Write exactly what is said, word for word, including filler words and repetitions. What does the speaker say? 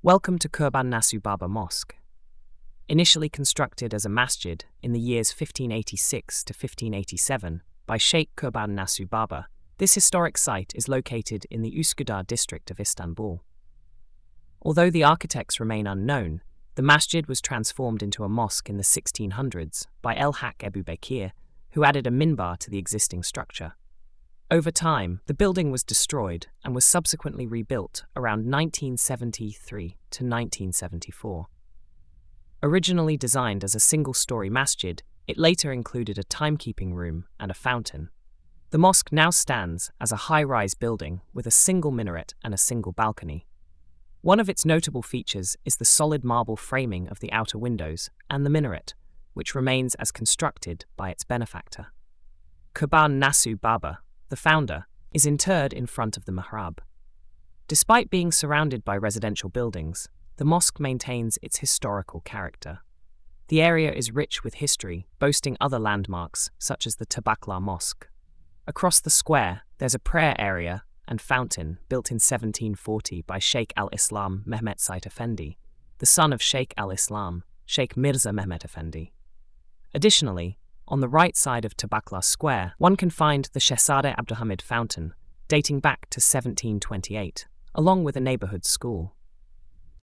Welcome to Kurban Nasu Baba Mosque. Initially constructed as a masjid in the years fifteen eighty-six to fifteen eighty-seven by Sheikh Kurban Nasu Baba, this historic site is located in the Üsküdar district of Istanbul. Although the architects remain unknown, the masjid was transformed into a mosque in the sixteen hundreds by El Hak Ebu Bekir, who added a minbar to the existing structure. Over time, the building was destroyed and was subsequently rebuilt around nineteen seventy-three to nineteen seventy-four. Originally designed as a single-story masjid, it later included a timekeeping room and a fountain. The mosque now stands as a high-rise building with a single minaret and a single balcony. One of its notable features is the solid marble framing of the outer windows and the minaret, which remains as constructed by its benefactor. Kurban Nasu Baba, the founder, is interred in front of the mihrab. Despite being surrounded by residential buildings, the mosque maintains its historical character. The area is rich with history, boasting other landmarks such as the Tabaklar Mosque. Across the square, there's a prayer area and fountain built in seventeen forty by Sheikh al-Islam Mehmet Said Effendi, the son of Sheikh al-Islam, Sheikh Mirza Mehmet Effendi. Additionally, on the right side of Tabaklar Square, one can find the Shehzade Abdulhamid Fountain, dating back to seventeen twenty-eight, along with a neighborhood school.